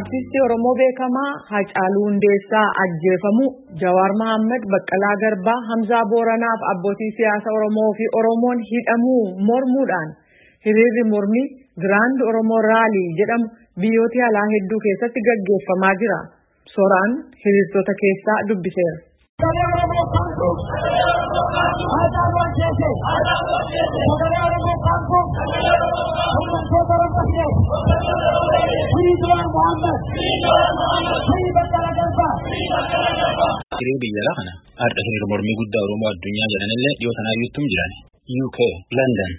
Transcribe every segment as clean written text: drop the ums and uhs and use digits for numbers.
Artisti Oromoo beekamaa Haacaaluu Hundeessaa ajjeefamu Jawaar Mohaammed, Baqqalaa Garbaa, Hamzaa Booranaa fi abbootii siyaasa Oromoo fi Oromoon hidhamuu mormuudhaan hiriirri mormii Grand Oromoo Raalii jedhamu biyyoota alaa hedduu keessatti gaggeeffamaa jira. Soraan hiriirtota keessaa dubbiseera. Hiriirri biyya kana har'a hiriira mormii guddaa Oromoo addunyaa jedhanillee dhiyoo tanaa iyyuu jiran UK, London,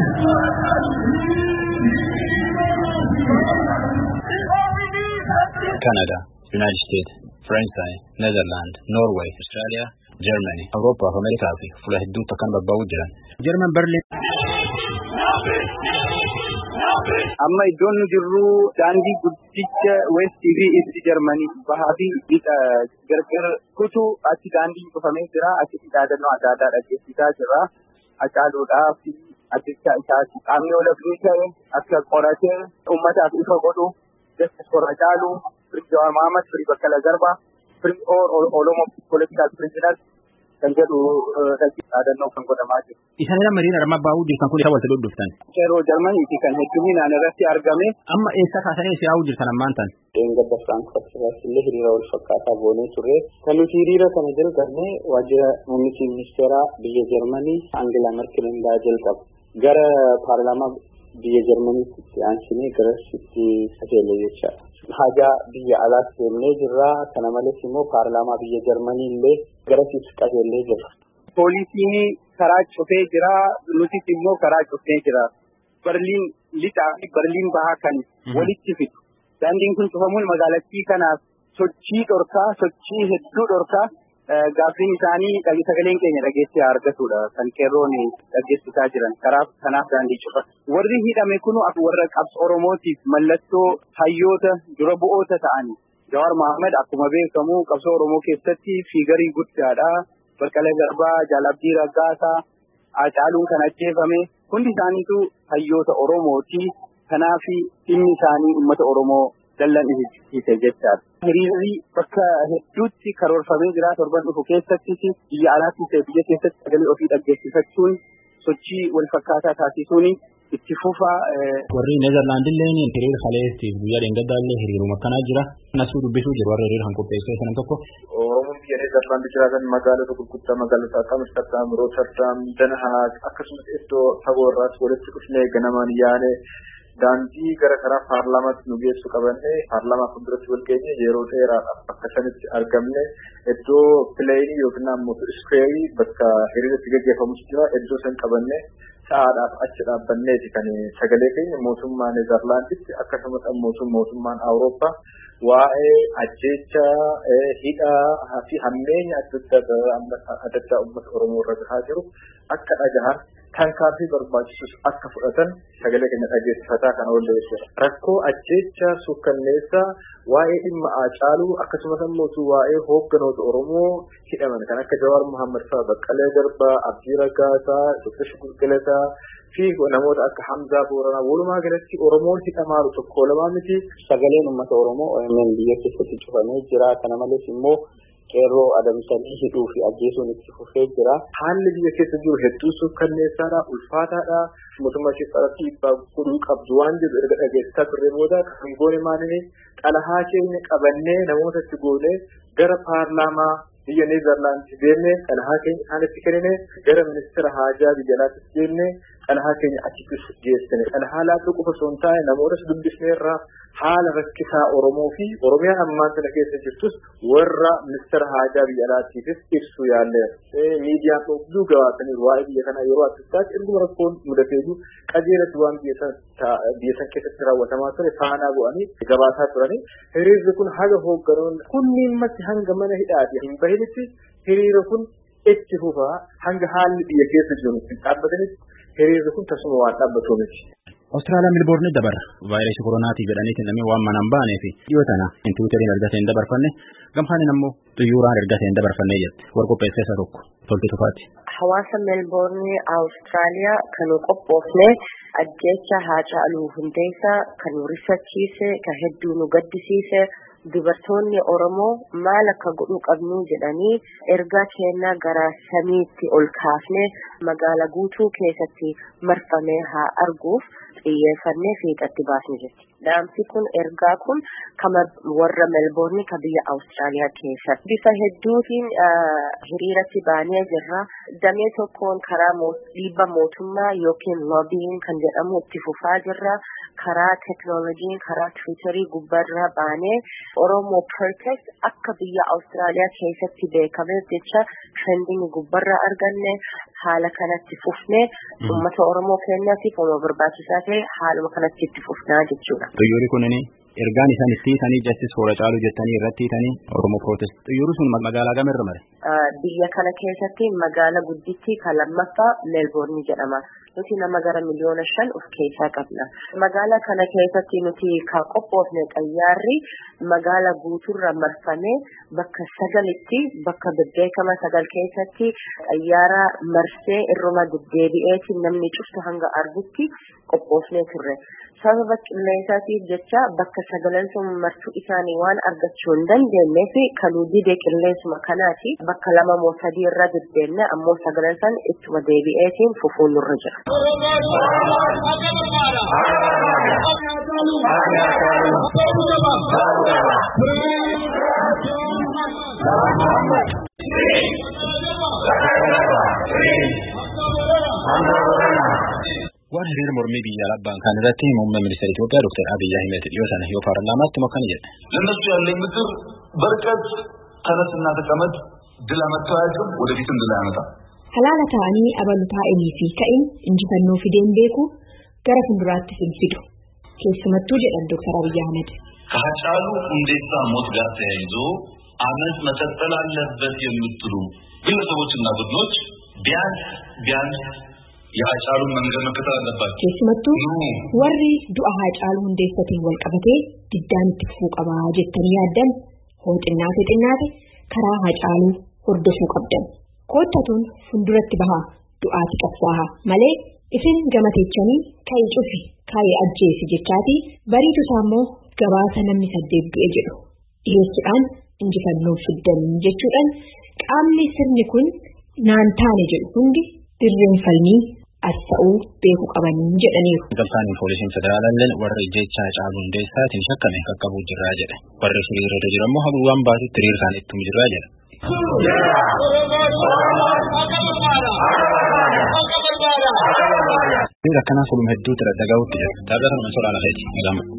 Canada, United States, France, Netherlands, Norway, Australia, Germany, Europa, America fi fuula hedduutti kan babba'uu jiran. German Berlin. Amma iddoon nu jirru daandii guddicha West TV East Germany bahaa fi gargar kutuu achi daandii cufamee jira. Achitti dhaadannoo adda addaa dhageessisaa jira. Hacaaluudhaa fi ajjecha isaati. Qaamni olafni ta'e akka qoratee uummataaf ifa godhu Justice for Hacaaluu, Free Jawaar Mohaammed, Free Baqqalaa Garbaa, Free Oromo Political Prisoners kan jedhu dhaadannoo kan godhamaa jiru. Isaan lammaaniin armaan baa'uu jirtan kun isa walitti dhuftan. Yeroo Jarmaniiti kan hedduminaan irratti argame. Amma eessa kaasanii si yaa'uu jirtan ammaan tan? Gadda Frankfurt illee hiriira wal fakkaataa goonee turre. Kan nuti hiriira kana jalqabnee waajjira muummichi ministeeraa biyya Jarmanii Angela Merkel irraa jalqabu. Gara paarlaamaa biyya Jarmaniitti aansinee gara sitti qajeelee jechaadha. Haajaa biyya alaas deemnee jirra. Kana malees immoo paarlaamaa biyya Jarmanii illee gara sitti qajeelee jirra. Poolisiin karaa cufee jira. Nutis immoo karaa cufee jira. Berliin lixaa fi Berliin bahaa kan walitti fidu. Daandiin kun cufamuun magaalattii kanaaf sochii dhorkaa, sochii hedduu dhorkaa. Gaaffiin isaanii sagaleen keenya dhageessee argatudha kan qeerroon dhageessisaa jiran kanaaf daandii cufa. Warri hidhame kun warra qabsoo Oromootiif mallattoo hayyoota dura bu'oota ta'ani. Jawaar Mohaammed akkuma beekamu qabsoo Oromoo keessatti fiigarii guddaadha. Baqqalaa Garbaa, Jaal Abdii Raggaasaa, Haacaaluun kan ajjeefame hundi isaaniitu hayyoota Oromooti. Kanaaf dhimmi isaanii uummata Oromoo dallan ibsite jechaadha. Hiriirri bakka hedduutti karoorfamee jira. Torban dhufu keessattis biyya alaattis biyya keessatti sagalee ofii dhageessifachuun sochii wal fakkaataa taasisuun itti fufa. Warri Neezerlaandillee hiriira kaleessiif guyyaa dheengaddaallee hiriiruma akkanaa jira. Nasuu dubbisuu jiru warra hiriira kan qopheessee sanan tokko. Oromoon biyya Neezerlaandi jiraatan magaalota gurguddaa magaalota akka Amsterdam, Rotterdam, Den Haag akkasumas iddoo fagoo irraas walitti dhufnee ganamaan yaane daandii gara karaa paarlaamaatti nu geessu qabanne paarlaamaa fuulduratti wal geenye yeroo dheeraadhaaf akka sanitti argamne iddoo pileeyinii yookiin ammoo iskuweerii bakka hiriirri gaggeeffamus jira iddoo san qabanne sa'aadhaaf achi dhaabbanneeti kan sagalee keenya mootummaa Neezerlaanditti akkasumas mootummaan Awurooppaa waa'ee ajjeecha hidhaa fi hammeenya adda addaa uummata Oromoo irra gahaa jiru akka dhagahan kan kaafii barbaachisus akka fudhatan sagalee keenya dhageessifataa kan oolle jechuudha. Rakkoo ajjeecha sukkanneessaa waa'ee dhimma Haacaaluu akkasumas ammoo waa'ee hoogganoota Oromoo hidhaman kan akka Jawaar Mohaammed fa'aa, Baqqalaa Garbaa, Abdii Raggaasaa, Dr. Shukur Galataa fi namoota akka Hamzaa Booranaa walumaa galatti Oromoon hidhamaaru tokko lamaa miti. Sagaleen uummata Oromoo OMN biyya keessatti cufamee jira. Kana malees immoo qeerroo adamsanii hidhuu fi ajjeesuun itti fufee jira. Haalli biyya keessa jiru hedduu sukkanneessaadha, ulfaataadha. Mootummaa keessatti dhiibbaa godhuu qabdu waan jedhu erga dhageessisaa turre booda kan goone maalinni xalayaa keenya qabannee namoota itti goonee gara paarlaamaa biyya Neezerlaandi deemnee xalayaa keenya isaanitti kennine gara ministeera haajaa biyya alaatti deemnee xalayaa keenya achitti geessine. Xalayaa laatu qofa osoo hin taane namootas dubbisneerraa haala rakkisaa Oromoo fi Oromiyaan ammaan sana keessa jirtus warra ministeera haajaa biyya alaatiifis ibsu yaalleera. Miidiyaan dhugduu gabaasaniiru waa'ee biyya kanaa yeroo addaatti erguma rakkoon mudateetu qajeelatti waan biyya san keessatti raawwatamaa ture faanaa bu'anii gabaasaa turanii. Hiriirri kun haga hoogganoon kunniimmatti hanga mana hidhaati hin bahinitti hiriira kun itti fufaa hanga haalli biyya keessa jiru hin dhaabbatanitti hiriirri kun tasuma waan dhaabbatuu miti. Austraaliyaa Melbourne dabar vaayirasii koronaatii jedhaniitiin namni waan manaan baanee fi dhiyoo tana intiwiiteriin argateen dabarfanne gamfaanin ammoo xiyyooraan argateen dabarfanne jedhe warqopheessa isa tokko tolti tufaati. Hawaasa Melbourne Austraaliyaa kan qophoofne ajjeecha Haacaaluu Hundeessaa kan nu rifachiise kan hedduu nu gaddisiise dubartoonni Oromoo maal akka godhuu qabnu jedhanii ergaa kennaa gara samiitti ol kaafne magaalaa guutuu keessatti marfamee haa arguuf xiyyeeffannee fiixatti baasne jetti. Dhaamsi kun ergaa kun kama warra Melbourne ka biyya Austraaliyaa keessatti bifa hedduutiin hiriiratti baanee jirra. Damee tokkoon karaa dhiibba mootummaa yookiin lobbying kan jedhamu itti fufaa jirra. Karaa teknooloojiin karaa Twitterii gubbarraa baanee Oromoo protest akka biyya Austraaliyaa keessatti beekameef jecha trending gubbarraa arganne haala kanatti fufnee uummata Oromoo keenyaatiif waan barbaachisaa ta'e haaluma kanatti itti fufnaa jechuudha. Xiyyoorri kunini ergaan isaan itti hiitanii Justice for Haacaaluu jettanii irratti hiitanii Oromoo protest. Xiyyoorri sun magaalaa gamirra mare? Biyya kana keessatti magaalaa guddittii kan lammaffaa Melbourne jedhama. Nuti nama gara miliyoona 5 of keessaa qabna. Magaalaa kana keessatti nuti kan qophoofne xayyaarri magaalaa guutuurra marfamee bakka 9tti bakka beekama 9 keessatti xayyaara marsee irruma deddeebi'eetiin namni cuftu hanga argutti qophoofnee turre. Sababa qilleensaatiif jecha bakka 9 sun martuu isaanii waan argachuu hin dandeenyeef kan didee qilleensuma kanaati bakka 2 moo 3 irra deddeemne ammoo 9 san ittuma deebi'eetiin fufuun nurra jira. Waan hiriira mormii biyya alaabaan kan irratti muummee ministeera Itoophiyaa Dr. Abiy Ahmed dhiyoo sana yoo paarlaamaatti mokan jedhe. ለነሱ ያለኝ ምክር በርቀት ተነስና ተቀመጥ ድል አመጣው አያውቅም ወደፊትም ድል አያመጣም። Halaala ta'anii abalu taa'anii fi ka'in injifannoo fideen beeku gara fuulduraatti fidu. Keessumattuu jedhan Dr. Abiy Ahmed. ከሀጫሉ ሁንዴሳ ሞት ጋር ተያይዞ አመት መቀጠል አለበት የምትሉ ግለሰቦችና ቡድኖች ቢያንስ የሀጫሉን መንገድ መከተል አለባቸው። Keessumattuu warri du'a Haacaaluu Hundeessaatiin wal qabatee diddaan itti fufuu qabaa jettanii yaaddan hoo xinnaate karaa Haacaaluu hordofuu qabdan. Koottatuun fuulduratti bahaa du'aati qabsaaha malee isin gamateechanii ka'ee cufi ka'ee ajjeesi jechaati bariitu isaammoo gabaasa namni 8 du'e jedhu dhiyeessuudhaan injifannoo fiddan jechuudhaan qaamni sirni kun naan taane jedhu hundi dirreen falmii asxa'uu beeku qabanii jedhaniiru. Gamtaan poolisiin federaalaalleen warri jecha Haacaaluu Hundeessaatiin shakkame qaqqabuu jirraa jedhe. Warri hiriirra jiran immoo haguugaan baasutti hiriiraan ittuma jirraa jedha. Hiriira akkanaa fuluma hedduutti dhaga'uutti jira. Dhaabbatuma soraa lafeeti.